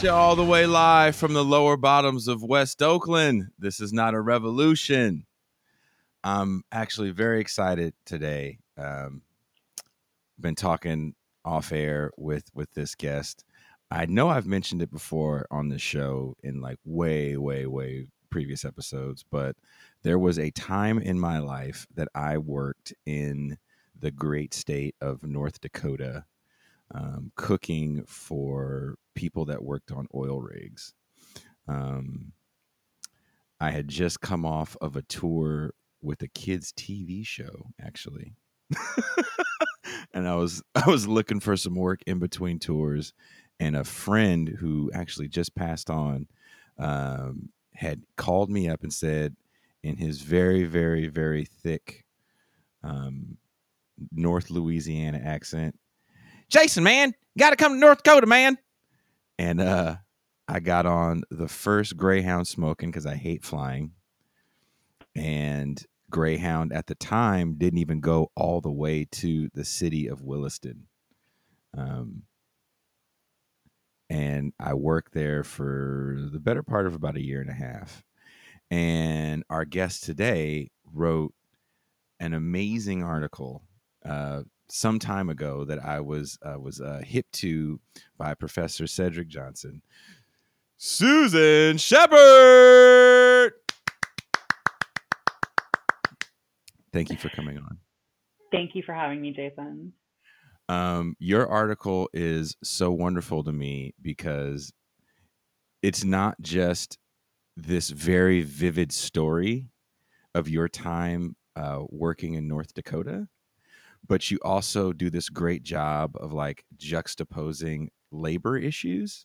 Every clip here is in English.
you all the way live from the lower bottoms of West Oakland. This is not a revolution. I'm actually very excited today. Been talking off air with this guest. I know I've mentioned it before on the show in like way previous episodes, but there was a time in my life that I worked in the great state of North Dakota, cooking for people that worked on oil rigs. I had just come off of a tour with a kids TV show, actually. And I was looking for some work in between tours, and a friend who actually just passed on had called me up and said, in his very thick North Louisiana accent, "Jason, man, got to come to North Dakota, man." And I got on the first Greyhound smoking because I hate flying. And Greyhound at the time didn't even go all the way to the city of Williston. And I worked there for the better part of about a year and a half. And our guest today wrote an amazing article some time ago that I was hip to by Professor Cedric Johnson. Susan Shepard! Thank you for coming on. Thank you for having me, Jason. Your article is so wonderful to me because it's not just this very vivid story of your time working in North Dakota, but you also do this great job of like juxtaposing labor issues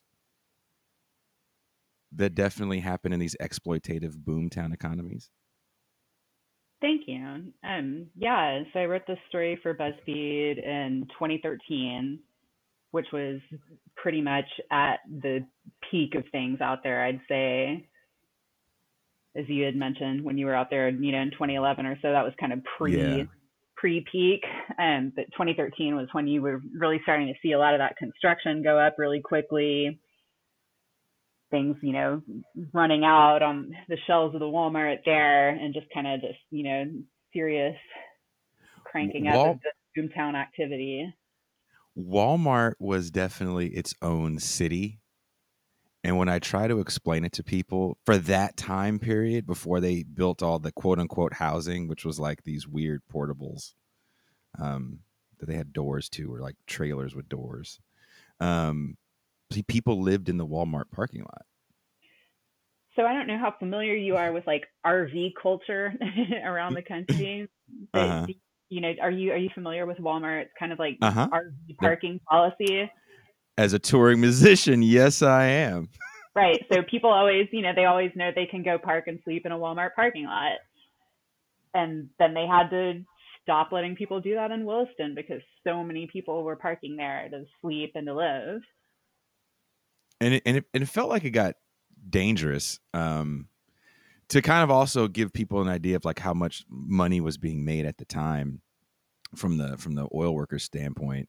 that definitely happen in these exploitative boomtown economies. Thank you. Yeah, so I wrote this story for BuzzFeed in 2013, which was pretty much at the peak of things out there, I'd say. As you had mentioned when you were out there, in 2011 or so, that was kind of pre-peak. But 2013 was when you were really starting to see a lot of that construction go up really quickly. Things, running out on the shelves of the Walmart there, and just kind of this, serious cranking up of the boomtown activity. Walmart was definitely its own city. And when I try to explain it to people for that time period before they built all the quote unquote housing, which was like these weird portables that they had doors to, or like trailers with doors. People lived in the Walmart parking lot. So I don't know how familiar you are with like RV culture around the country, but are you familiar with Walmart's kind of like RV parking policy? As a touring musician, yes, I am. Right. So people always, they always know they can go park and sleep in a Walmart parking lot. And then they had to stop letting people do that in Williston because so many people were parking there to sleep and to live. And it felt like it got dangerous, to kind of also give people an idea of like how much money was being made at the time from the oil workers standpoint.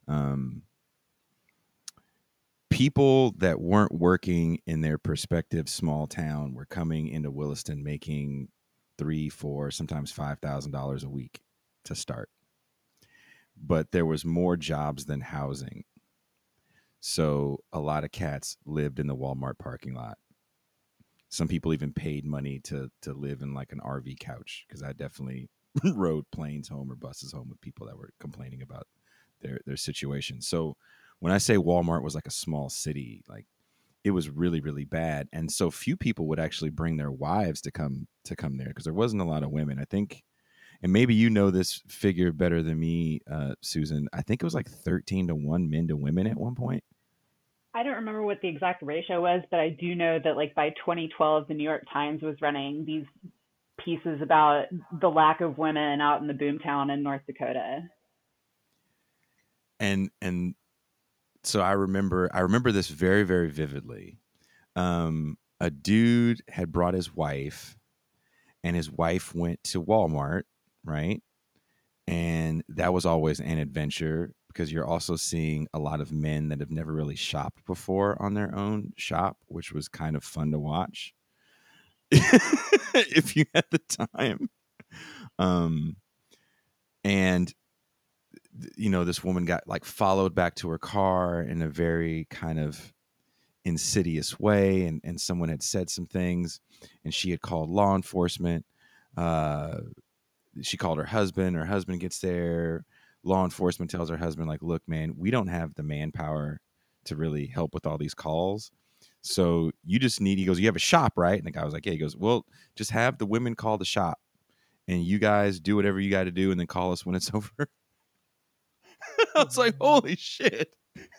People that weren't working in their prospective small town were coming into Williston making $3,000, $4,000, sometimes $5,000 a week to start. But there was more jobs than housing. So a lot of cats lived in the Walmart parking lot. Some people even paid money to live in like an RV couch, because I definitely rode planes home or buses home with people that were complaining about their situation. So when I say Walmart was like a small city, like it was really, really bad. And so few people would actually bring their wives to come there because there wasn't a lot of women. I think, and maybe you know this figure better than me, Susan, I think it was like 13-1 men to women at one point. I don't remember what the exact ratio was, but I do know that like by 2012, the New York Times was running these pieces about the lack of women out in the boomtown in North Dakota. And so I remember this very, very vividly. A dude had brought his wife, and his wife went to Walmart, right? And that was always an adventure. because you're also seeing a lot of men that have never really shopped before on their own shop, which was kind of fun to watch if you had the time. Um, and this woman got like followed back to her car in a very kind of insidious way, and someone had said some things, and she had called law enforcement. She called her husband gets there. Law enforcement tells her husband, like, look, man, we don't have the manpower to really help with all these calls, so you just need, he goes, you have a shop, right? And the guy was like, yeah. He goes, well, just have the women call the shop and you guys do whatever you got to do and then call us when it's over. I was like, holy shit.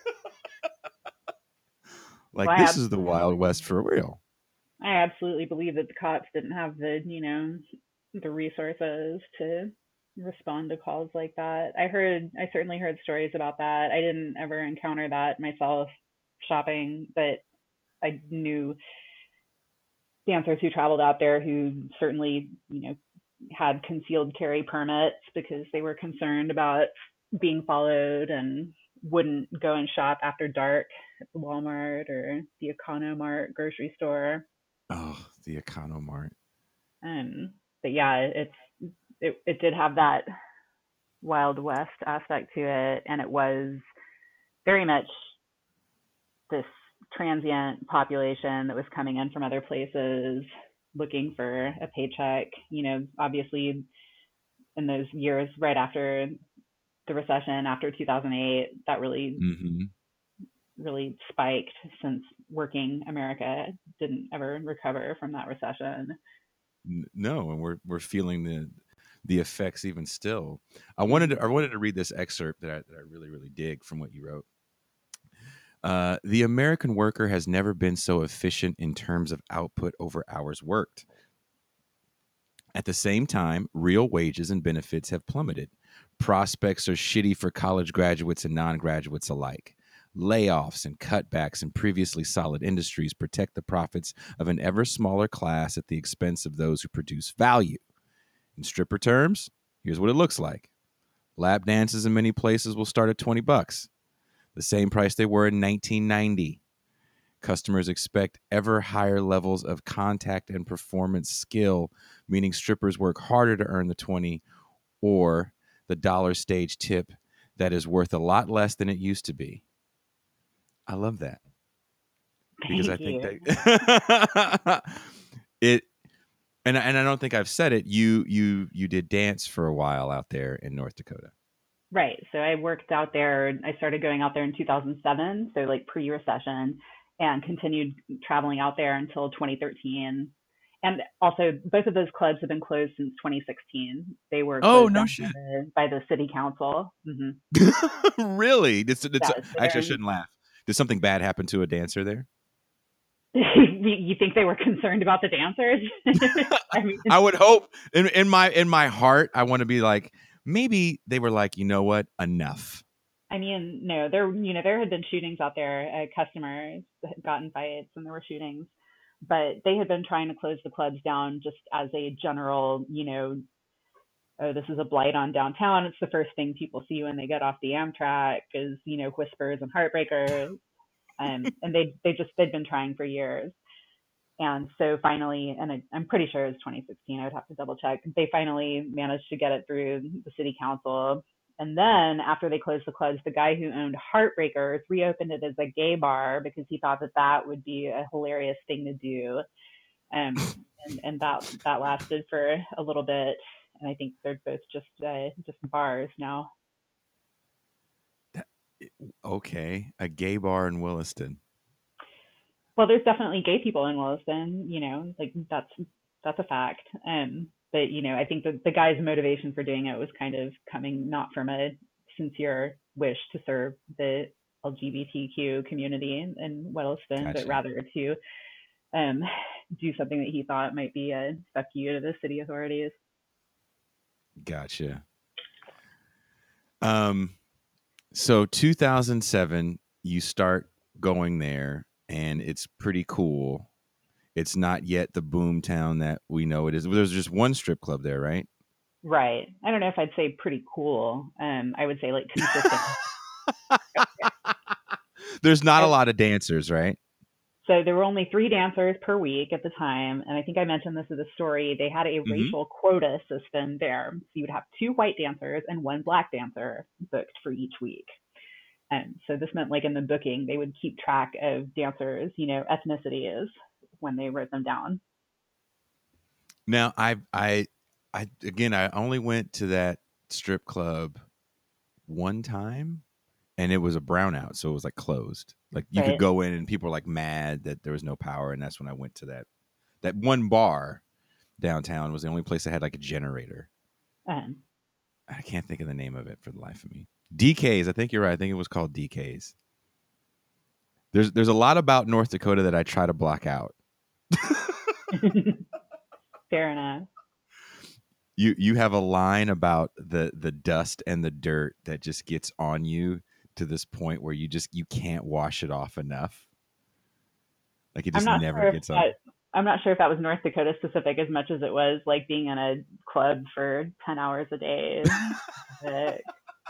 Like, Well, this is the Wild West for real. I absolutely believe that the cops didn't have the, the resources to respond to calls like that. I certainly heard stories about that. I didn't ever encounter that myself shopping, but I knew dancers who traveled out there who certainly, had concealed carry permits because they were concerned about being followed and wouldn't go and shop after dark at the Walmart or the Economart grocery store. Oh, the Economart. But yeah, it did have that Wild West aspect to it, and it was very much this transient population that was coming in from other places looking for a paycheck. Obviously in those years right after the recession, after 2008, that really Mm-hmm. really spiked, since working America didn't ever recover from that recession. No, and we're feeling the effects even still. I wanted Mm-hmm. to read this excerpt that I really really dig from what you wrote. The American worker has never been so efficient in terms of output over hours worked. At the same time, real wages and benefits have plummeted. Prospects are shitty for college graduates and non-graduates alike. Layoffs and cutbacks in previously solid industries protect the profits of an ever smaller class at the expense of those who produce value. In stripper terms, here's what it looks like. Lap dances in many places will start at $20, the same price they were in 1990. Customers expect ever higher levels of contact and performance skill, meaning strippers work harder to earn the 20 or the dollar stage tip that is worth a lot less than it used to be. I love that because I Thank think you. that it and I don't think I've said it. You did dance for a while out there in North Dakota. Right. So I worked out there. I started going out there in 2007, so like pre-recession, and continued traveling out there until 2013. And also, both of those clubs have been closed since 2016. They were Oh, closed no down shit. by the city council. Really? Yeah, so Actually, I shouldn't laugh. Did something bad happen to a dancer there? you think they were concerned about the dancers? I mean, I would hope in my heart, I want to be like, maybe they were like, you know what, enough. no, there had been shootings out there. Customers had gotten fights, and there were shootings, but they had been trying to close the clubs down just as a general, oh, this is a blight on downtown. It's the first thing people see when they get off the Amtrak is, whispers and heartbreakers. And they'd been trying for years. And so finally, and I'm pretty sure it was 2016, I would have to double check, they finally managed to get it through the city council. And then after they closed the clubs, the guy who owned Heartbreakers reopened it as a gay bar because he thought that that would be a hilarious thing to do. And that lasted for a little bit. And I think they're both just bars now. Okay, a gay bar in Williston. Well, there's definitely gay people in Williston, like that's a fact. But I think the guy's motivation for doing it was kind of coming not from a sincere wish to serve the LGBTQ community in Williston, but Gotcha. rather to um, do something that he thought might be a fuck you to the city authorities. Gotcha. Um, so 2007, you start going there, and it's pretty cool. It's not yet the boom town that we know it is. There's just one strip club there, right? Right. I don't know if I'd say pretty cool. I would say like consistent. There's not a I, lot of dancers, right? so there were only 3 dancers per week at the time, and I think I mentioned this in the story. They had a Mm-hmm. racial quota system there, so you would have 2 white dancers and 1 black dancer booked for each week. And so this meant, like in the booking, they would keep track of dancers, ethnicities when they wrote them down. Now, I again, I only went to that strip club one time, and it was a brownout, so it was like closed. Like you could Right. go in, and people were like mad that there was no power, and that's when I went to that one bar downtown. Was the only place that had like a generator. Um, I can't think of the name of it for the life of me. DK's. I think you're right. I think it was called DK's. There's a lot about North Dakota that I try to block out. Fair enough. You have a line about the dust and the dirt that just gets on you to this point where you can't wash it off enough. Like it I'm just not never sure if gets on. that I'm not sure if that was North Dakota specific as much as it was like being in a club for 10 hours a day. But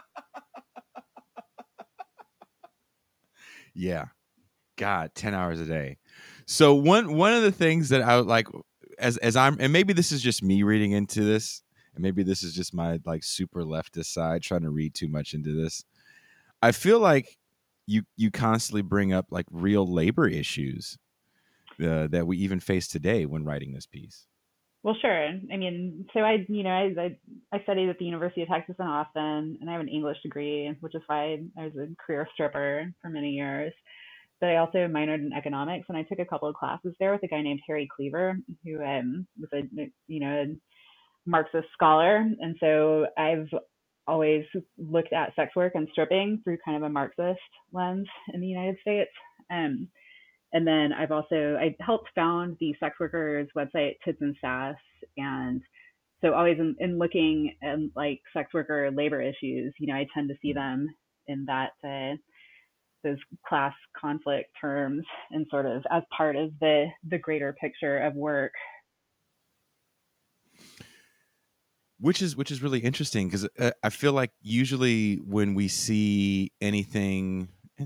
Yeah. God, 10 hours a day. So one of the things that I would like as I'm, and maybe this is just me reading into this, and maybe this is just my like super leftist side trying to read too much into this. I feel like you constantly bring up like real labor issues that we even face today when writing this piece. well, sure. I mean, so I studied at the University of Texas in Austin, and I have an English degree, which is why I was a career stripper for many years. But I also minored in economics, and I took a couple of classes there with a guy named Harry Cleaver, who was a Marxist scholar, and so I've always looked at sex work and stripping through kind of a Marxist lens in the United States. Um, and then I helped found the sex workers website Tits and Sass, and so always in looking at like sex worker labor issues, I tend to see them in that those class conflict terms and sort of as part of the greater picture of work. Which is really interesting because I feel like usually when we see anything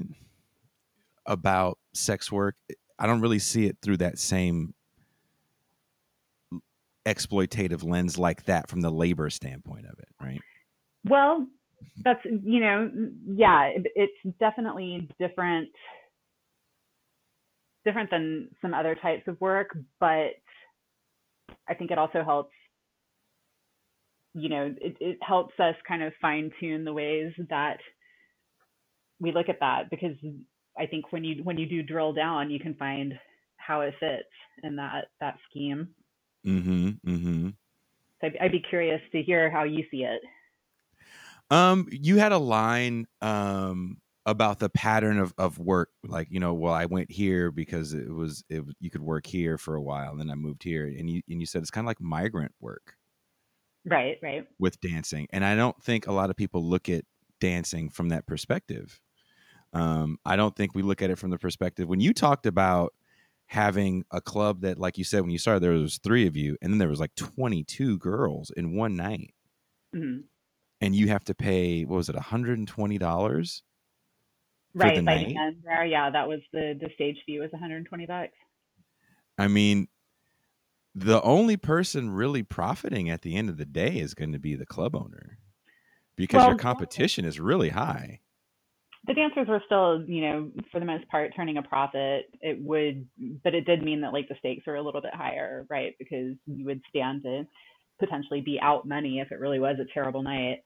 about sex work, I don't really see it through that same exploitative lens like that from the labor standpoint of it, right? Well, that's yeah, it's definitely different than some other types of work, but I think it also helps. It helps us kind of fine tune the ways that we look at that, because I think when you do drill down, you can find how it fits in that scheme. Mm-hmm. Mm-hmm. So I'd be curious to hear how you see it. You had a line about the pattern of work, like, well, I went here because you could work here for a while, and then I moved here, and you said it's kind of like migrant work Right, right. with dancing. And I don't think a lot of people look at dancing from that perspective. I don't think we look at it from the perspective when you talked about having a club that, like you said, when you started, there was 3 of you, and then there was like 22 girls in one night, Mhm. and you have to pay, what was it, $120 for the Right, by the night? end there, yeah, that was the stage fee was $120. I mean, the only person really profiting at the end of the day is going to be the club owner because your Well, competition is really high. the dancers were still, for the most part, turning a profit. But it did mean that like the stakes are a little bit higher, right? Because you would stand to potentially be out money if it really was a terrible night.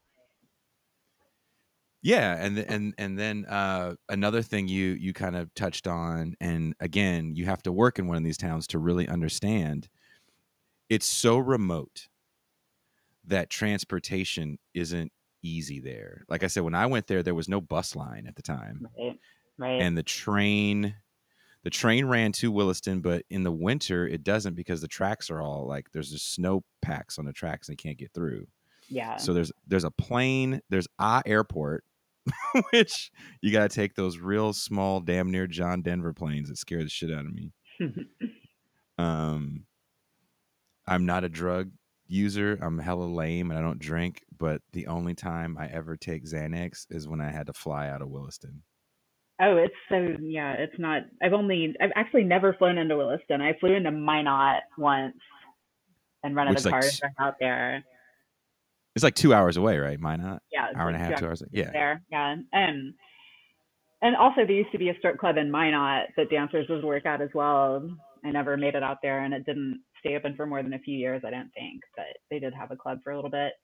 Yeah, and then another thing you kind of touched on, and again, you have to work in one of these towns to really understand. It's so remote that transportation isn't easy there. Like I said, when I went there, there was no bus line at the time, Right, right. and the train ran to Williston, but in the winter it doesn't because the tracks are all like there's just snow packs on the tracks and they can't get through. Yeah. So there's a plane, there's a airport, which you got to take those real small, damn near John Denver planes that scare the shit out of me. Um, I'm not a drug user. I'm hella lame and I don't drink, but the only time I ever take Xanax is when I had to fly out of Williston. Oh, it's so yeah, it's not. I've actually never flown into Williston. I flew into Minot once and rented Which a is like car out there. it's like 2 hours away, right? Minot, Yeah, it's hour and a like two half, hours 2 hours. Yeah. there. Yeah, and also there used to be a strip club in Minot that dancers would work at as well. I never made it out there, and it didn't stay open for more than a few years, I don't think, but they did have a club for a little bit.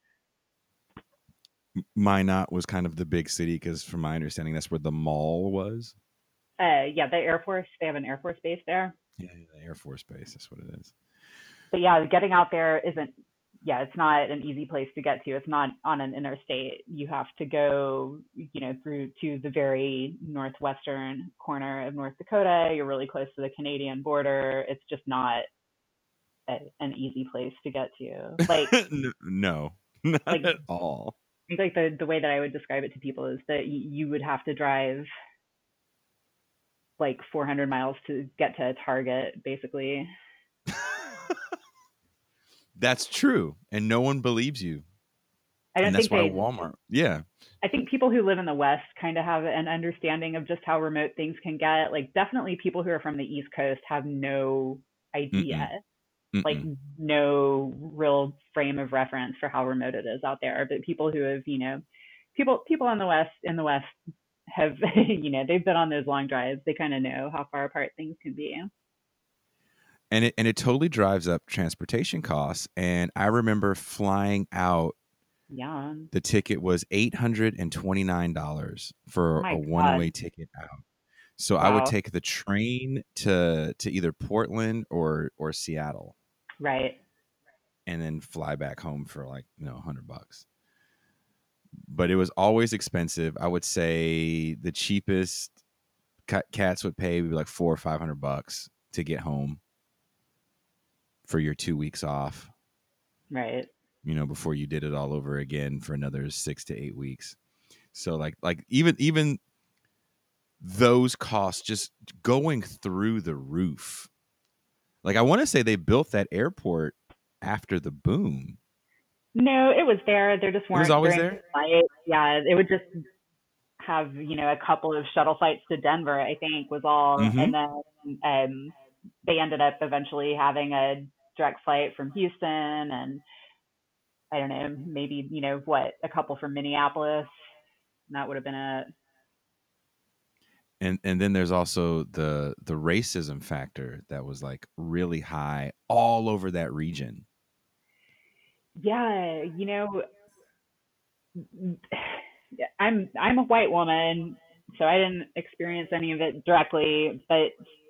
Minot was kind of the big city because, from my understanding, that's where the mall was. Yeah, the Air Force, they have an Air Force base there. Yeah, the Air Force Base. That's what it is. But yeah, getting out there isn't, yeah, it's not an easy place to get to. It's not on an interstate. You have to go, through to the very northwestern corner of North Dakota. You're really close to the Canadian border. It's just not an easy place to get to. No, not Like, at all. I think like the way that I would describe it to people is that you would have to drive like 400 miles to get to a Target, basically. That's true, and no one believes you, I and don't that's think why they Walmart. Yeah. I think people who live in the West kind of have an understanding of just how remote things can get. Like, definitely people who are from the East Coast have no idea, Mm-mm. like, Mm-mm. no real frame of reference for how remote it is out there. But people who have, people in the West have, they've been on those long drives. They kind of know how far apart things can be. And it totally drives up transportation costs. And I remember flying out. Yeah. The ticket was $829 Oh for a my one-way God. ticket out. So I would Wow. take the train to either Portland or Seattle, Right. and then fly back home for like $100. But it was always expensive. I would say the cheapest cats would pay would be like $400 or $500 to get home for your 2 weeks off. Right. Before you did it all over again for another 6 to 8 weeks. So like even those costs just going through the roof. Like I want to say they built that airport after the boom. No, it was there. There just It was weren't always very many there. flights. Yeah, it would just have a couple of shuttle flights to Denver, I think was all, Mm-hmm. and then they ended up eventually having a direct flight from Houston, and I don't know, maybe what, a couple from Minneapolis. And that would have been it. And then there's also the racism factor that was like really high all over that region. Yeah, I'm a white woman, so I didn't experience any of it directly, but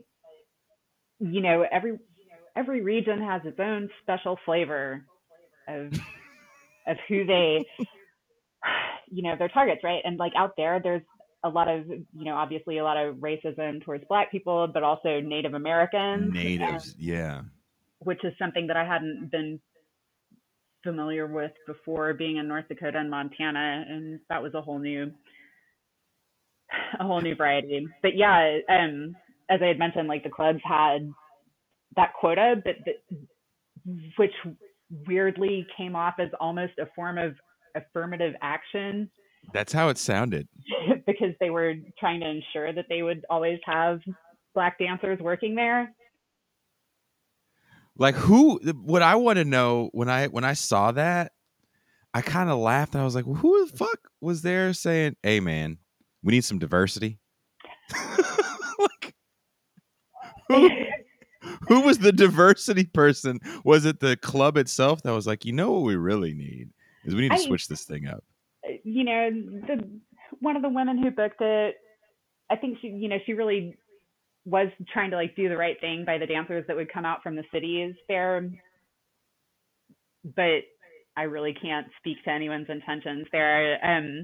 every region has its own special flavor of who they their targets, right? And like out there's a lot of obviously a lot of racism towards black people, but also Native Americans, Natives, yeah. which is something that I hadn't been familiar with before being in North Dakota and Montana, and that was a whole new variety. But yeah, as I had mentioned, like the clubs had that quota, but which weirdly came off as almost a form of affirmative action That's how it sounded. because they were trying to ensure that they would always have black dancers working there. Like who? What I want to know when I saw that, I kind of laughed. I was like, well, who the fuck was there saying, "Hey, man, we need some diversity"? Like who? Who was the diversity person? Was it the club itself that was like, what we really need is we need to I, switch this thing up? the one of the women who booked it, I think she really was trying to like do the right thing by the dancers that would come out from the cities there, but I really can't speak to anyone's intentions there.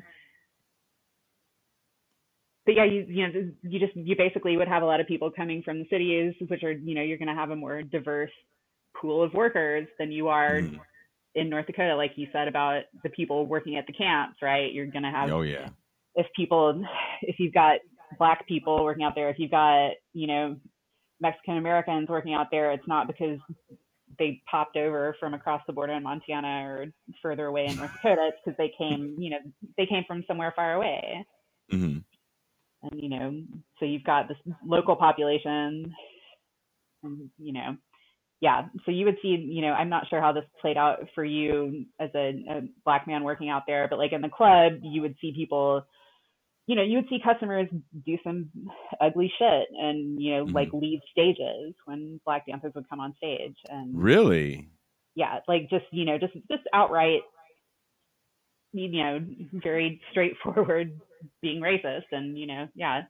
But yeah, you basically would have a lot of people coming from the cities, which are you're going to have a more diverse pool of workers than you are Mm. in North Dakota, like you said about the people working at the camps, right? You're going to have Oh yeah. if you've got black people working out there, if you've got Mexican Americans working out there, it's not because they popped over from across the border in Montana or further away in North Dakota. It's because they came, they came from somewhere far away. Mm-hmm. And, so you've got this local population and, yeah. So you would see, I'm not sure how this played out for you as a Black man working out there, but like in the club, you would see people, you would see customers do some ugly shit and, like Mm-hmm. leave stages when Black dancers would come on stage. And Really? yeah, like just, just outright, you know, very straightforward being racist. And, yeah.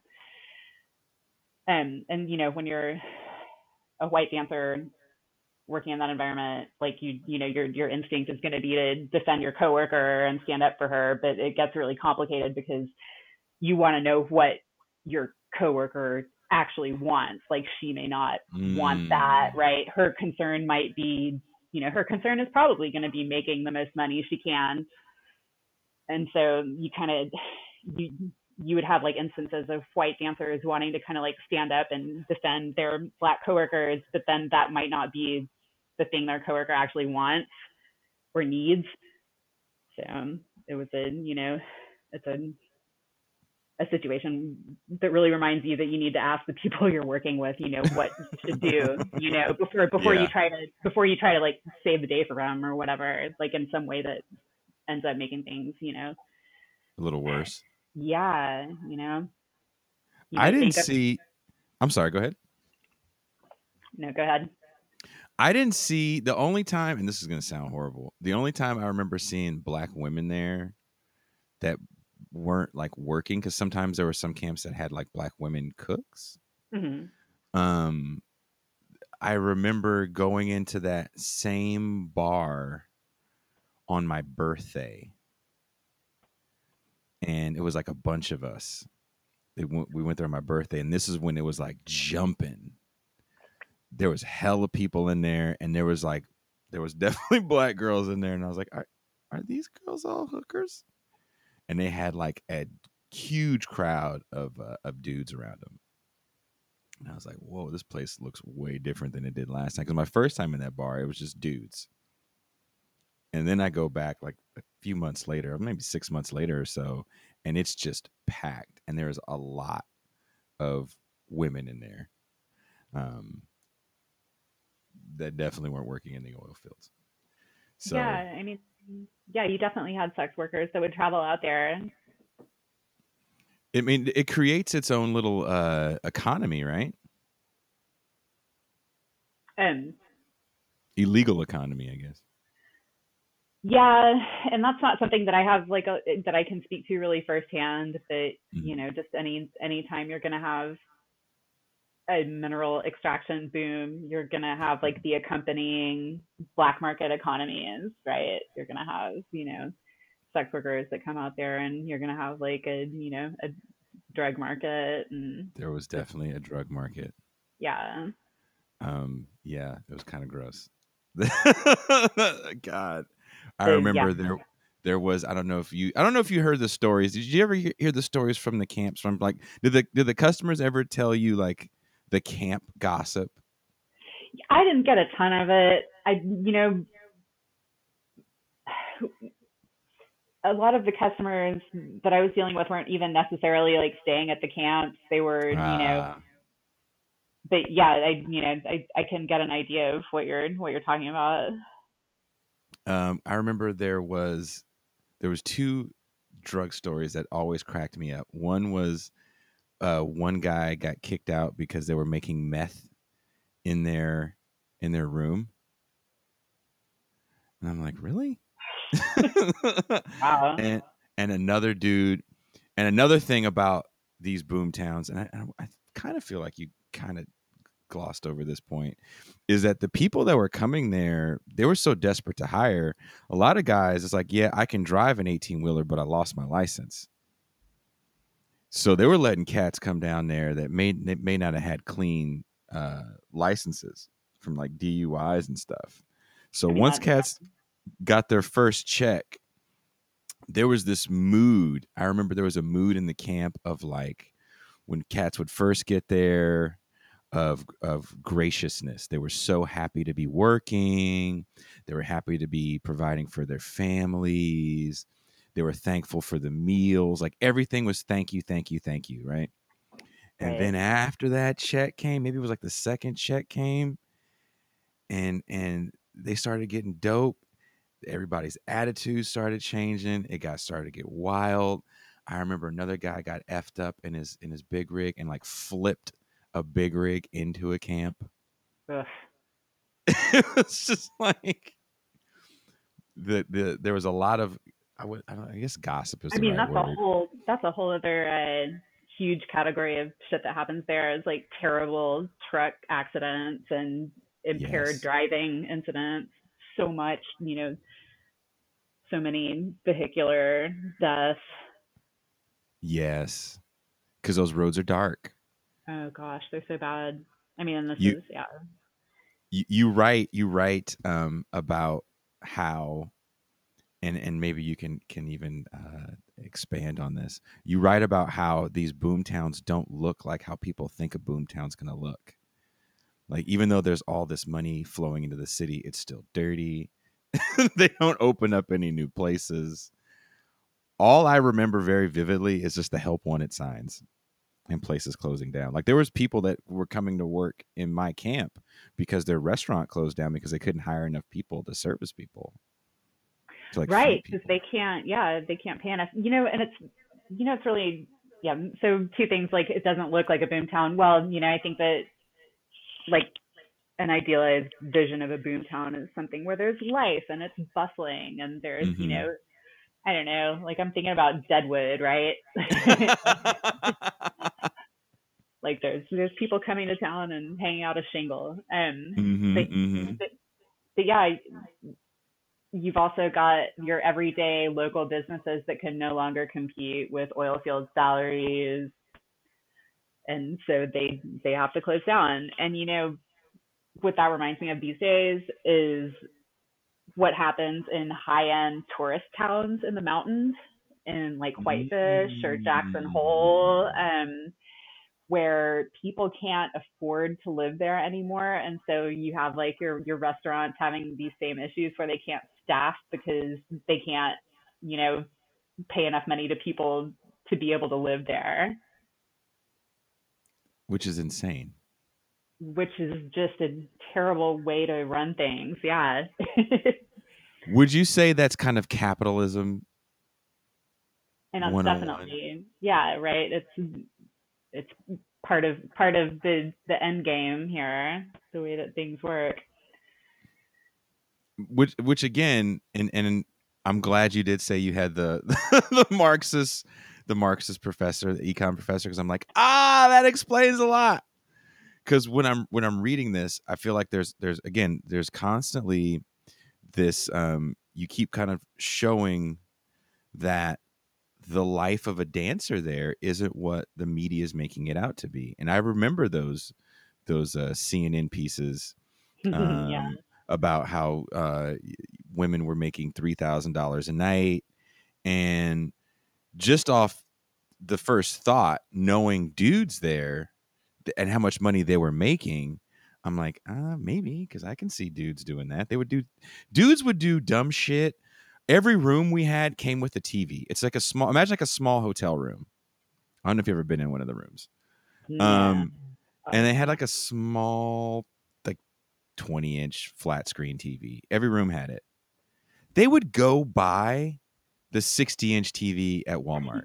And, when you're a white dancer working in that environment, like your instinct is going to be to defend your coworker and stand up for her, but it gets really complicated because you want to know what your coworker actually wants. Like she may not want that, Mm. right? Her concern might be, her concern is probably going to be making the most money she can, and so you kind of you you would have like instances of white dancers wanting to kind of like stand up and defend their Black coworkers, but then that might not be the thing their coworker actually wants or needs. So it was it's a situation that really reminds you that you need to ask the people you're working with, what you should do, before Yeah, you try to like save the day for them or whatever, like in some way that ends up making things, a little worse. yeah, you I might didn't think of, see. I'm sorry. Go ahead. no, go ahead. I didn't see the only time, and this is going to sound horrible. The only time I remember seeing Black women there that weren't like working, because sometimes there were some camps that had like Black women cooks. Mm-hmm. Um, I remember going into that same bar on my birthday, and it was like a bunch of us. We went there on my birthday, and this is when it was like jumping. There was hella people in there, and there was definitely Black girls in there, and I was like, are these girls all hookers? And they had like a huge crowd of dudes around them. And I was like, whoa, this place looks way different than it did last time. Because my first time in that bar, it was just dudes. And then I go back like a few months later, maybe 6 months later or so, and it's just packed. And there's a lot of women in there um, that definitely weren't working in the oil fields. So, Yeah, I mean, yeah, you definitely had sex workers that would travel out there. I mean, it creates its own little economy, right? Um, Illegal economy, I guess. yeah, and that's not something that I have like that I can speak to really firsthand. But Mhm. just any time you're gonna have a mineral extraction boom, you're gonna have like the accompanying black market economies, right? You're gonna have sex workers that come out there, and you're gonna have like a drug market, and There was just definitely a drug market. yeah. Yeah, it was kind of gross. God, I Yeah, remember there was I don't know if you heard the stories. Did you ever hear the stories from the camps? From like, did the customers ever tell you like the camp gossip? I didn't get a ton of it. A lot of the customers that I was dealing with weren't even necessarily like staying at the camps. They were, Ah, but yeah, I can get an idea of what you're talking about. I remember there was two drug stories that always cracked me up. One was one guy got kicked out because they were making meth in their room, and I'm like, really? Wow. and and another dude, and another thing about these boom towns, and I kind of feel like you kind of glossed over this point, is that the people that were coming there, they were so desperate to hire. A lot of guys, it's like, yeah, I can drive an 18-wheeler, but I lost my license. So they were letting cats come down there that may not have had clean licenses from like DUIs and stuff. So I mean once that. cats got their first check, there was this mood. I remember there was a mood in the camp of like when cats would first get there. of graciousness. They were so happy to be working. They were happy to be providing for their families. They were thankful for the meals. Like everything was thank you, thank you, thank you, right? And Right. then after that check came, maybe it was like the second check came, and they started getting dope. Everybody's attitude started changing. It got started to get wild. I remember another guy got effed up in his big rig and like flipped a big rig into a camp. Ugh. It was just like there was a lot of I guess gossip is I the mean, right word. that's a whole other huge category of shit that happens there is like terrible truck accidents and impaired Yes. driving incidents. So much, so many vehicular deaths. Yes. Because those roads are dark. Oh gosh, they're so bad. I mean, and this You is, yeah. you write about how and maybe you can even expand on this. You write about how these boom towns don't look like how people think a boom town's going to look. Like even though there's all this money flowing into the city, it's still dirty. They don't open up any new places. All I remember very vividly is just the help wanted signs and places closing down. Like there was people that were coming to work in my camp because their restaurant closed down because they couldn't hire enough people to service people, to like feed Right, because people. they can't, yeah, they can't pay enough. And it's really, yeah. So two things, like it doesn't look like a boomtown. Well, I think that like an idealized vision of a boomtown is something where there's life and it's bustling and there's, Mm-hmm. I don't know, like I'm thinking about Deadwood, right? Like there's people coming to town and hanging out a shingle. mm-hmm. But Mm-hmm. but yeah, you've also got your everyday local businesses that can no longer compete with oil field salaries, and so they have to close down. And what that reminds me of these days is what happens in high end tourist towns in the mountains, in like Whitefish or Jackson Hole, Mm. where people can't afford to live there anymore, and so you have like your restaurants having these same issues where they can't staff because they can't, you know, pay enough money to people to be able to live there, Which is insane. which is just a terrible way to run things. Yeah. Would you say that's kind of capitalism And that's 101? definitely, yeah, right. It's part of the end game here, the way that things work. Which again, and I'm glad you did say you had the the Marxist professor, the econ professor, because I'm like, that explains a lot. Because when I'm reading this, I feel like there's constantly this you keep kind of showing that the life of a dancer there isn't what the media is making it out to be. And I remember those CNN pieces Yeah. about how women were making $3,000 a night, and just off the first thought, knowing dudes there and how much money they were making, I'm like, maybe because I can see dudes doing that. Dudes would do dumb shit. Every room we had came with a TV. It's like imagine like a small hotel room. I don't know if you've ever been in one of the rooms. Yeah. Um, and they had like a small, like 20-inch flat screen TV. Every room had it. They would go buy the 60-inch TV at Walmart.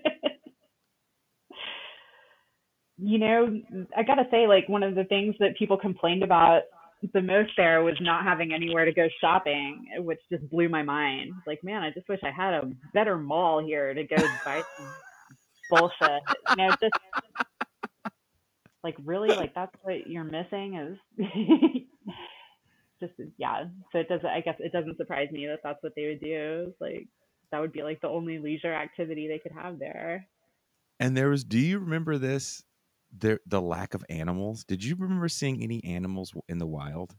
I gotta say, like one of the things that people complained about the most there was not having anywhere to go shopping, which just blew my mind. Like, man, I just wish I had a better mall here to go buy some bullshit. Just like really, like that's what you're missing is just, yeah. So it doesn't. I guess it doesn't surprise me that that's what they would do. It's like that would be like the only leisure activity they could have there. And do you remember this? The lack of animals. Did you remember seeing any animals in the wild?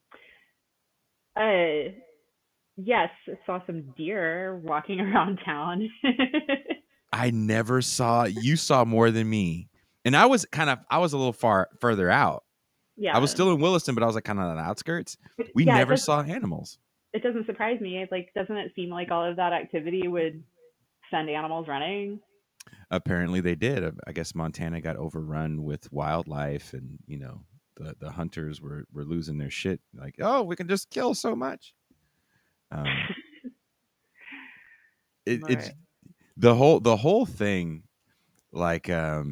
Uh, yes, I saw some deer walking around town. I never saw, you saw more than me. And I was a little further out. I was Yeah. still in Williston, but I was like kind of on the outskirts. We Yeah, never saw animals. it doesn't surprise me. Like, doesn't it seem like all of that activity would send animals running? Apparently they did. I guess Montana got overrun with wildlife, and the hunters were losing their shit. Like, oh, we can just kill so much. Um, it's Right. the whole thing. Like,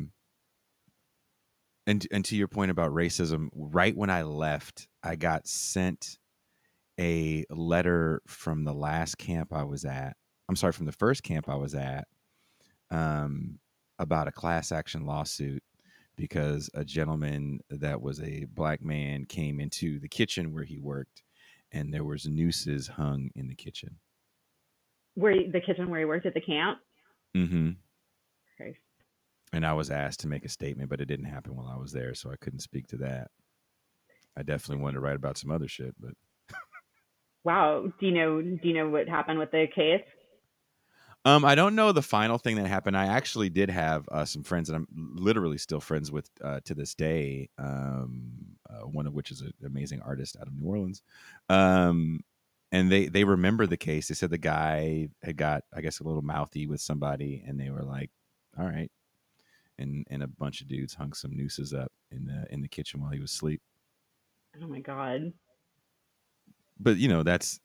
and to your point about racism, right when I left, I got sent a letter from the last camp I was at. I'm sorry, from the first camp I was at, um, about a class action lawsuit because a gentleman that was a black man came into the kitchen where he worked, and there was nooses hung in the kitchen. The kitchen where he worked at the camp? Mm-hmm. Okay. And I was asked to make a statement, but it didn't happen while I was there, so I couldn't speak to that. I definitely wanted to write about some other shit, but Wow. Do you know what happened with the case? I don't know the final thing that happened. I actually did have some friends that I'm literally still friends with to this day. One of which is an amazing artist out of New Orleans, and they remember the case. They said the guy had got, I guess, a little mouthy with somebody, and they were like, "All right," and a bunch of dudes hung some nooses up in the kitchen while he was asleep. Oh my God. But that's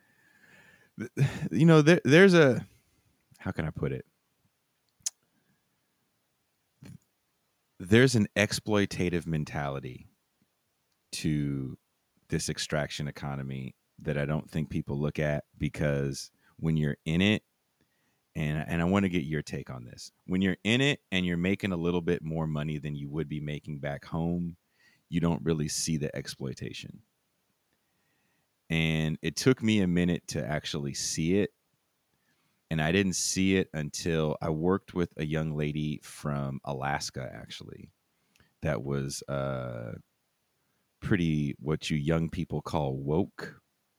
there's a, how can I put it? There's an exploitative mentality to this extraction economy that I don't think people look at, because when you're in it, and I want to get your take on this. When you're in it and you're making a little bit more money than you would be making back home, you don't really see the exploitation. And it took me a minute to actually see it. And I didn't see it until I worked with a young lady from Alaska, actually, that was pretty, what you young people call woke.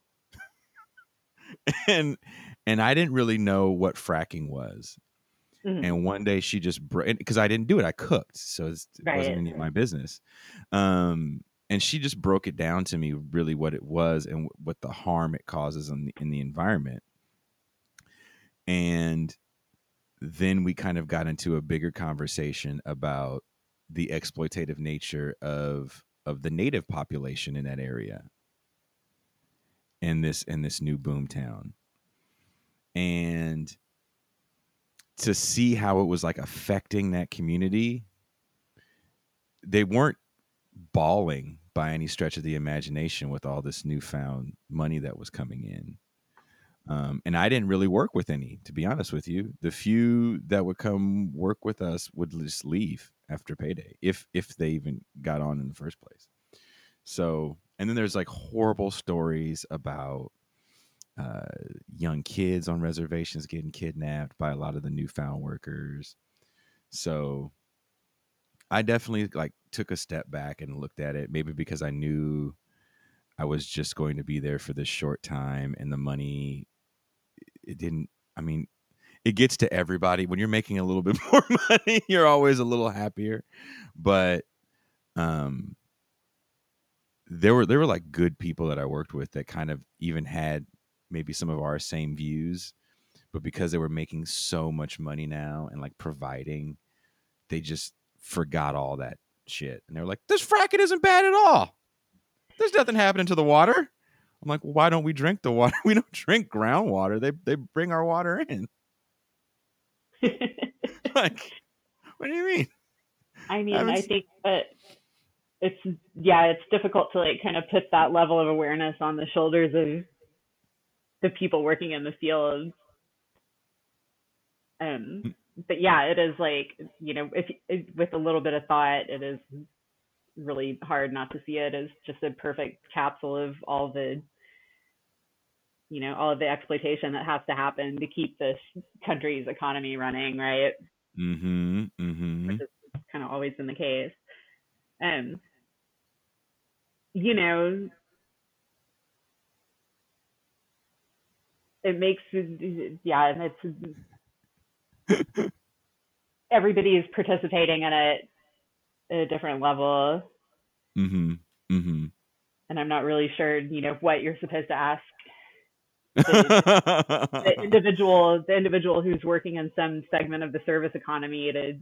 and and I didn't really know what fracking was. Mhm. And one day she just, because I didn't do it, I cooked, so it wasn't Right. any of my business. And she just broke it down to me, really what it was and what the harm it causes in the environment. And then we kind of got into a bigger conversation about the exploitative nature of the native population in that area, in this new boom town. And to see how it was like affecting that community, they weren't bawling by any stretch of the imagination with all this newfound money that was coming in. And I didn't really work with any, to be honest with you. The few that would come work with us would just leave after payday, if they even got on in the first place. So, and then there's like horrible stories about uh, young kids on reservations getting kidnapped by a lot of the newfound workers. So I definitely like took a step back and looked at it, maybe because I knew I was just going to be there for this short time, and the money, it didn't, I mean, it gets to everybody. When you're making a little bit more money, you're always a little happier. But um there were like good people that I worked with that kind of even had maybe some of our same views, but because they were making so much money now and like providing, they just forgot all that shit. And they're like, this fracking isn't bad at all. There's nothing happening to the water. I'm like, well, why don't we drink the water? We don't drink groundwater. They bring our water in. Like, what do you mean? I I mean, haven't. I think that it's yeah, it's difficult to like kind of put that level of awareness on the shoulders of the people working in the field. Um, but yeah, it is like, if with a little bit of thought, it is really hard not to see it as just a perfect capsule of all of the exploitation that has to happen to keep this country's economy running, right? Mm-hmm. Mm-hmm. Which is kind of always been the case. Um, you know, it makes yeah, and it's everybody is participating in it. at a different level, Mm-hmm. Mm-hmm. and I'm not really sure, what you're supposed to ask the the individual who's working in some segment of the service economy to,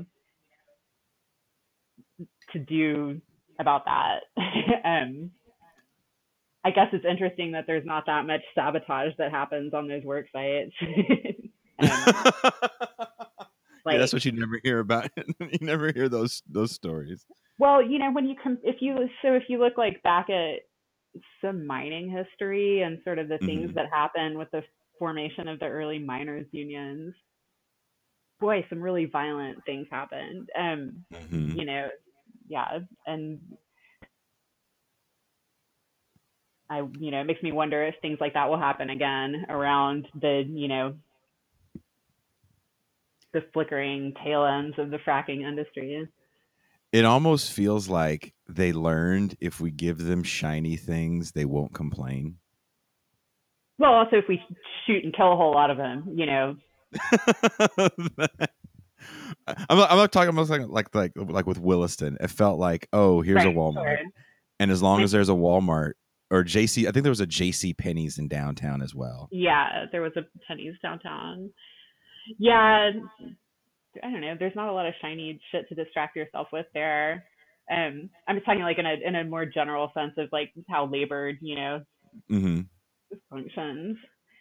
to do about that. um, I guess it's interesting that there's not that much sabotage that happens on those work sites. um, Yeah, that's like, what you never hear about. You never hear those stories. well, when if you look like back at some mining history and sort of the things Mm-hmm. that happened with the formation of the early miners unions, boy, some really violent things happened. Mm-hmm. You know, yeah, and it makes me wonder if things like that will happen again around the flickering tail ends of the fracking industry. It almost feels like they learned if we give them shiny things, they won't complain. Well, also if we shoot and kill a whole lot of them, I'm not talking about like with Williston. It felt like, oh, here's a right? Walmart, Sure. and as long as there's a Walmart or JC, I think there was a JC Penney's in downtown as well. Yeah, there was a Penny's downtown. Yeah, I don't know. There's not a lot of shiny shit to distract yourself with there. I'm just talking like in a more general sense of like how labor, Mm-hmm. functions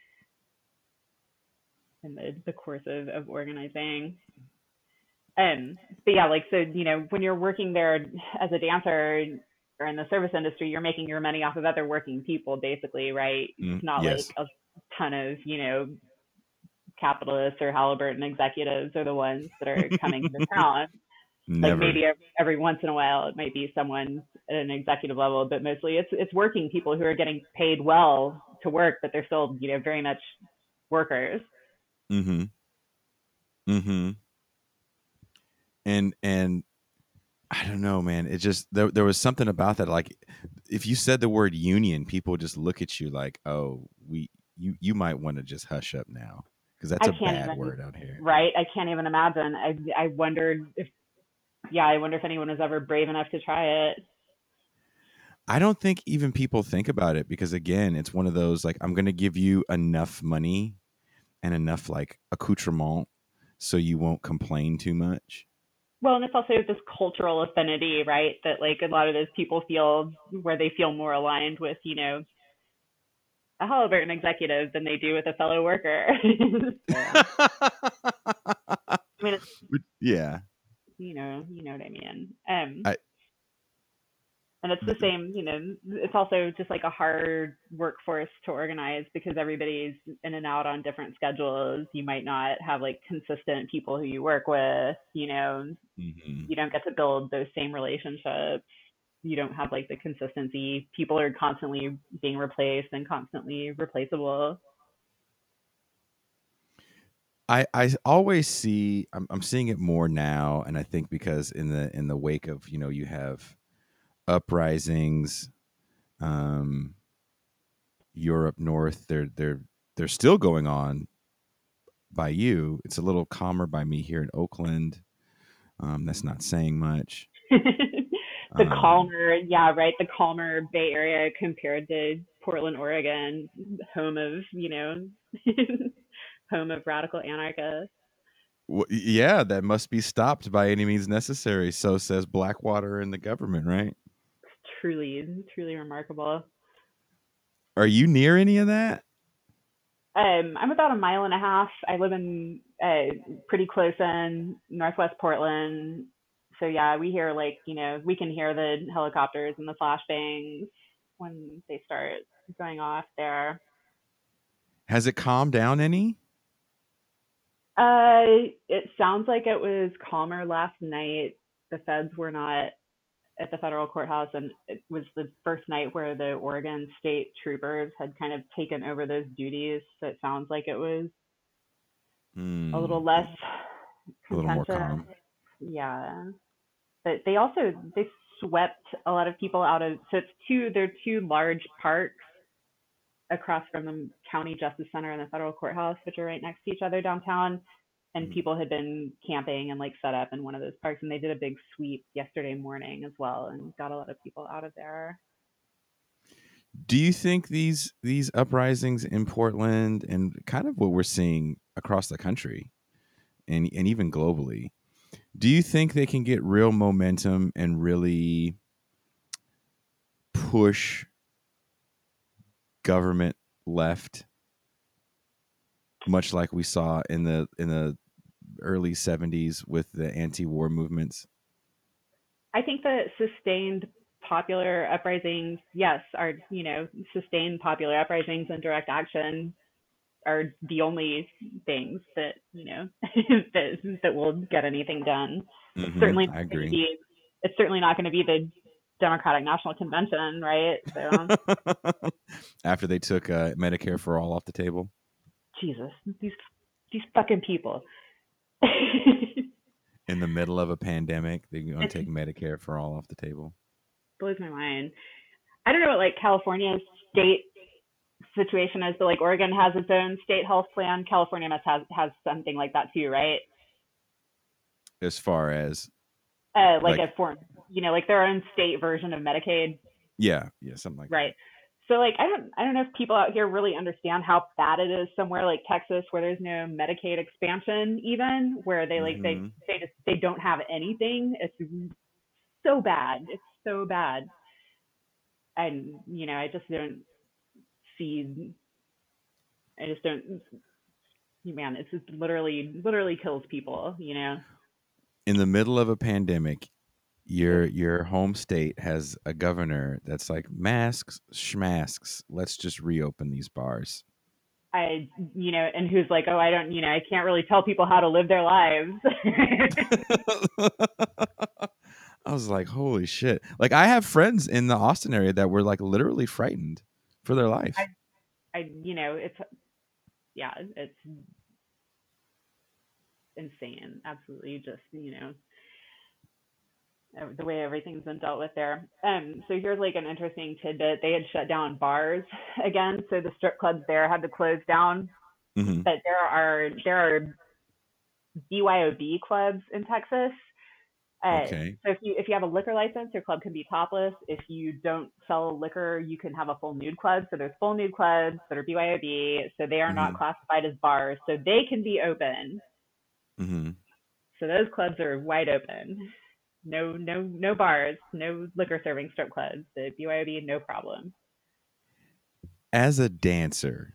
in the course of organizing. But yeah, like so, when you're working there as a dancer or in the service industry, you're making your money off of other working people, basically, right? It's Mm-hmm. not like Yes, a ton of, capitalists or Halliburton executives are the ones that are coming into town. Like never. maybe every once in a while it might be someone at an executive level, but mostly it's working people who are getting paid well to work, but they're still, very much workers. Mm-hmm. Mm-hmm. And I don't know, man. It just there was something about that. Like, if you said the word union, people just look at you like, oh, you might want to just hush up now because that's I a can't bad even word out here. right. I can't even imagine. I wondered if yeah, I wonder if anyone was ever brave enough to try it. I don't think even people think about it because again, it's one of those like I'm going to give you enough money and enough like accoutrement so you won't complain too much. Well, and it's also this cultural affinity, right? That like a lot of those people feel where they feel more aligned with, a Halliburton executive than they do with a fellow worker. So, I mean, Yeah. you know what I mean. I And it's the same, it's also just like a hard workforce to organize because everybody's in and out on different schedules. You might not have like consistent people who you work with, mhm. you don't get to build those same relationships. You don't have like the consistency. People are constantly being replaced and constantly replaceable. I always see I'm seeing it more now, and I think because in the wake of you have uprisings, um, Europe North, they're still going on by you. It's a little calmer by me here in Oakland. That's not saying much. The Um, calmer, yeah, right, the calmer Bay Area compared to Portland, Oregon, home of, home of radical anarchists. yeah, that must be stopped by any means necessary. So says Blackwater and the government, right? Truly, truly remarkable. Are you near any of that? I'm about a mile and a half. I live in pretty close in Northwest Portland. So yeah, we hear like, we can hear the helicopters and the flashbangs when they start going off there. Has it calmed down any? It sounds like it was calmer last night. The feds were not at the federal courthouse, and it was the first night where the Oregon State Troopers had kind of taken over those duties. So it sounds like it was a Hmm. little less A little more contentious. calm. Yeah, but they swept a lot of people out of. So there are two large parks across from the county justice center and the federal courthouse, which are right next to each other downtown. and people had been camping and like set up in one of those parks, and they did a big sweep yesterday morning as well and got a lot of people out of there. Do you think these uprisings in Portland and kind of what we're seeing across the country and even globally, do you think they can get real momentum and really push government left, much like we saw in the early 70s with the anti-war movements? I think that sustained popular uprisings, yes, are, sustained popular uprisings and direct action are the only things that, that will get anything done. It's certainly I not going to agree. be it's certainly not going to be the Democratic National Convention, right? So After they took Medicare for all off the table Jesus, these fucking people. in the middle of a pandemic, they're going to take It Medicare for all off the table. blows my mind. I don't know what like California's state situation is, but like Oregon has its own state health plan. California must has something like that too, right? As far as Like like, a form, like their own state version of Medicaid, yeah, something like that. right? So like I don't know if people out here really understand how bad it is somewhere like Texas where there's no Medicaid expansion even where they like Hmm. they don't have anything. It's so bad. It's so bad. And I just don't see I just don't man, it's just literally kills people. In the middle of a pandemic, Ugh. your home state has a governor that's like, masks, schmasks. Let's just reopen these bars. And who's like, oh, I can't really tell people how to live their lives. I was like, holy shit. Like, I have friends in the Austin area that were like literally frightened for their I, life. it's yeah, it's insane. Absolutely, just the way everything's been dealt with there. So here's like an interesting tidbit. They had shut down bars again, so the strip clubs there had to close down. Hmm. But there are BYOB clubs in Texas. Okay. So if you have a liquor license, your club can be topless. If you don't sell liquor, you can have a full nude club. So there's full nude clubs that are BYOB. So they are not Hmm. classified as bars. So they can be open. Hmm. So those clubs are wide open. No bars, no liquor serving strip clubs. The BYOB, no problem. As a dancer,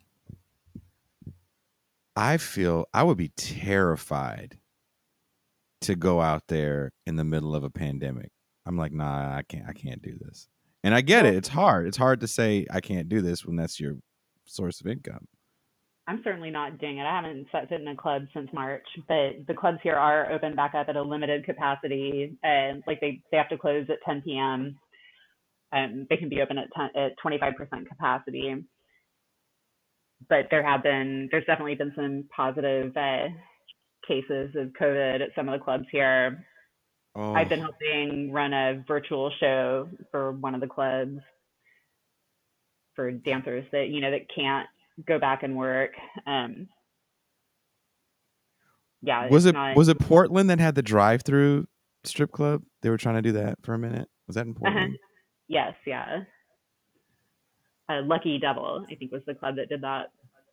I feel I would be terrified to go out there in the middle of a pandemic. I'm like, nah, I can't do this. And I get it. Well, It's hard. It's hard to say I can't do this when that's your source of income. I'm certainly not doing it. I haven't set foot in a club since March, but the clubs here are open back up at a limited capacity, and like they have to close at 10 p.m. They can be open at 25% capacity, but there's definitely been some positive cases of COVID at some of the clubs here. I've Oh, been helping run a virtual show for one of the clubs for dancers that can't go back and work. Um, yeah, was it's it not. was it Portland that had the drive-through strip club? They were trying to do that for a minute. Was that in Uh-huh. Portland? Yes, yeah. Lucky Devil, I think, was the club that did that.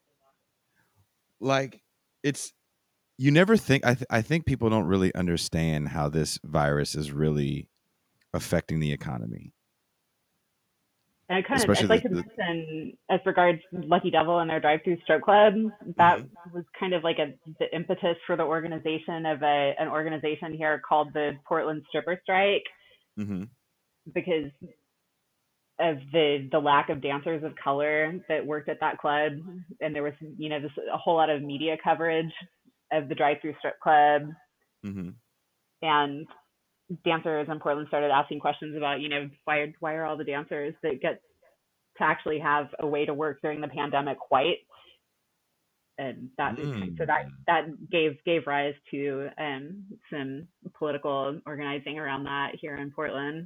Like, it's you never think. I think people don't really understand how this virus is really affecting the economy, And especially I'd like the. to the mention, as regards Lucky Devil and their drive-through strip club, that Mhm. was kind of like the impetus for the organization of an organization here called the Portland Stripper Strike, Mhm. because of the lack of dancers of color that worked at that club, and there was this a whole lot of media coverage of the drive-through strip club, Mhm. and dancers in Portland started asking questions about why are all the dancers that get to actually have a way to work during the pandemic white, and so Mm. that gave rise to some political organizing around that here in Portland.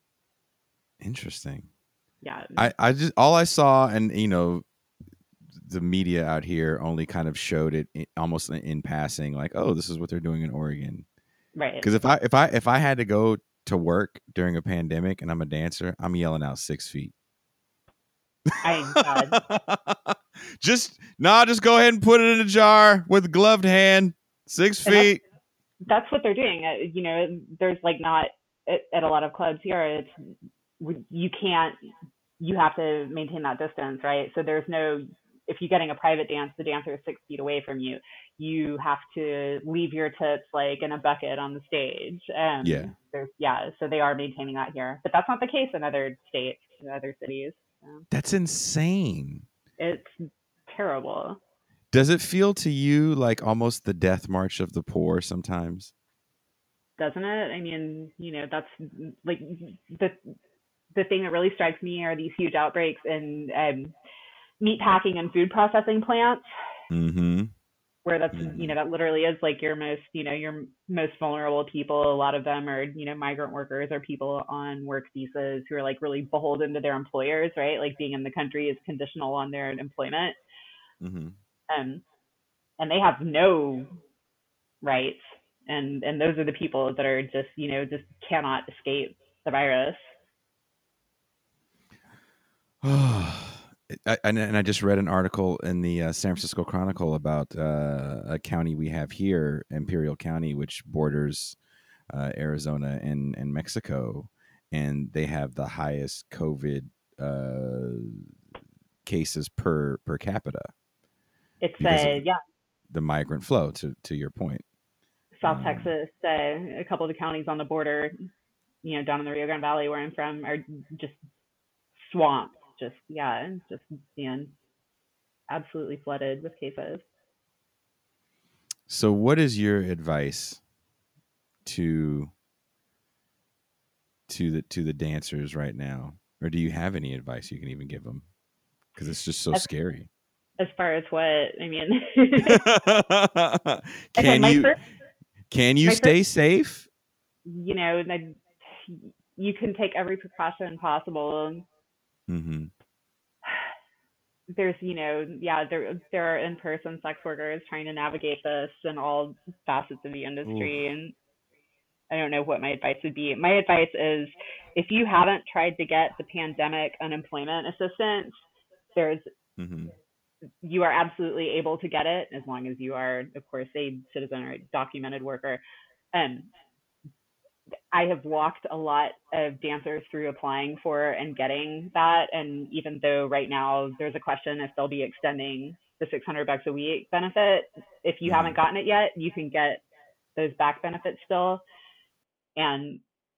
Interesting. Yeah. I just all I saw, and the media out here only kind of showed it almost in passing, like, oh, this is what they're doing in Oregon. Right. Because if I had to go to work during a pandemic and I'm a dancer, I'm yelling out 6 feet. Just go ahead and put it in a jar with a gloved hand. 6 And feet. that's what they're doing. You know, there's like not at a lot of clubs here. You can't. You have to maintain that distance, right? So there's no. If you're getting a private dance, the dancer is 6 feet away from you. You have to leave your tips like in a bucket on the stage. So they are maintaining that here, but that's not the case in other states, in other cities. So. That's insane. It's terrible. Does it feel to you like almost the death march of the poor sometimes? Doesn't it? I mean, you know, that's like the thing that really strikes me are these huge outbreaks in meat packing and food processing plants. Mm-hmm. Where that's that literally is like your most vulnerable people. A lot of them are migrant workers or people on work visas who are like really beholden to their employers, right? Like being in the country is conditional on their employment. Mm-hmm. And they have no rights, and those are the people that are just just cannot escape the virus. I just read an article in the San Francisco Chronicle about a county we have here, Imperial County, which borders Arizona and Mexico, and they have the highest COVID cases per capita. It's the migrant flow. To your point, South Texas, a couple of the counties on the border, down in the Rio Grande Valley where I'm from, are just swamped. Just being absolutely flooded with cases. So, what is your advice to the dancers right now, or do you have any advice you can even give them? Because it's just so scary. As far as what I mean, can you stay safe? You know, you can take every precaution possible. Mm-hmm. There's, there are in-person sex workers trying to navigate this in all facets of the industry. Ooh. And I don't know what my advice would be. My advice is, if you haven't tried to get the pandemic unemployment assistance, you are absolutely able to get it as long as you are, of course, a citizen or a documented worker. I have walked a lot of dancers through applying for and getting that. And even though right now there's a question if they'll be extending the $600 a week benefit, if you haven't gotten it yet, you can get those back benefits still. And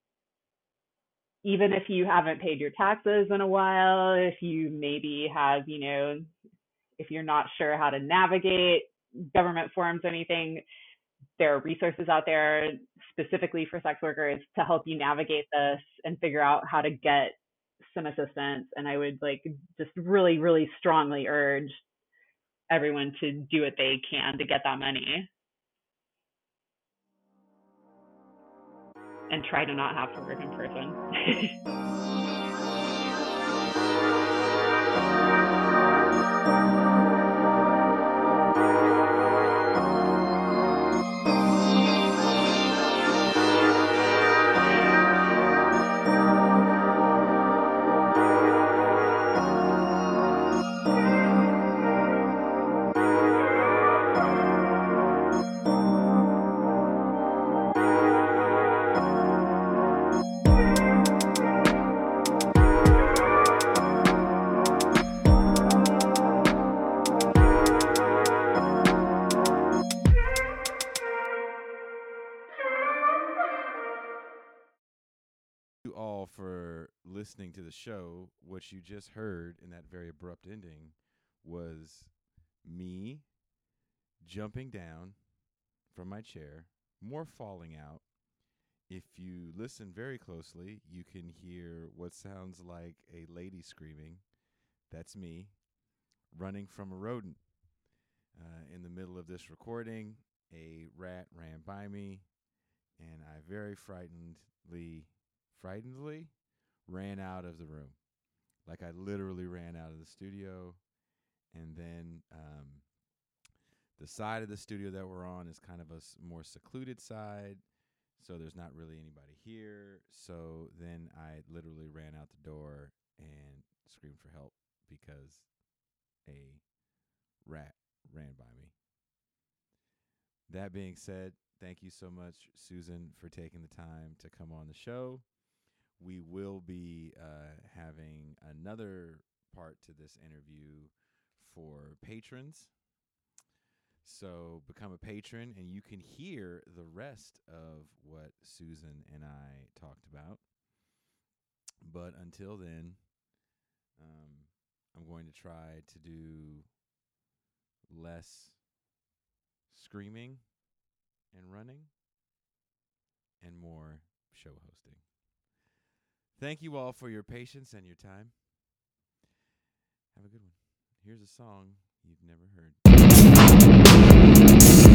even if you haven't paid your taxes in a while, if you maybe have, if you're not sure how to navigate government forms or anything, there are resources out there specifically for sex workers to help you navigate this and figure out how to get some assistance. And I would just really, really strongly urge everyone to do what they can to get that money and try to not have to work in person. All for listening to the show. What you just heard in that very abrupt ending was me jumping down from my chair, more falling out. If you listen very closely, you can hear what sounds like a lady screaming. That's me running from a rodent. In the middle of this recording, a rat ran by me, and I very frightenedly ran out of the room. Like I literally ran out of the studio, And then the side of the studio that we're on is kind of a more secluded side, so there's not really anybody here. So then I literally ran out the door and screamed for help because a rat ran by me. That being said, thank you so much, Susan, for taking the time to come on the show. We will be having another part to this interview for patrons. So become a patron and you can hear the rest of what Susan and I talked about. But until then, I'm going to try to do less screaming and running and more show hosting. Thank you all for your patience and your time. Have a good one. Here's a song you've never heard.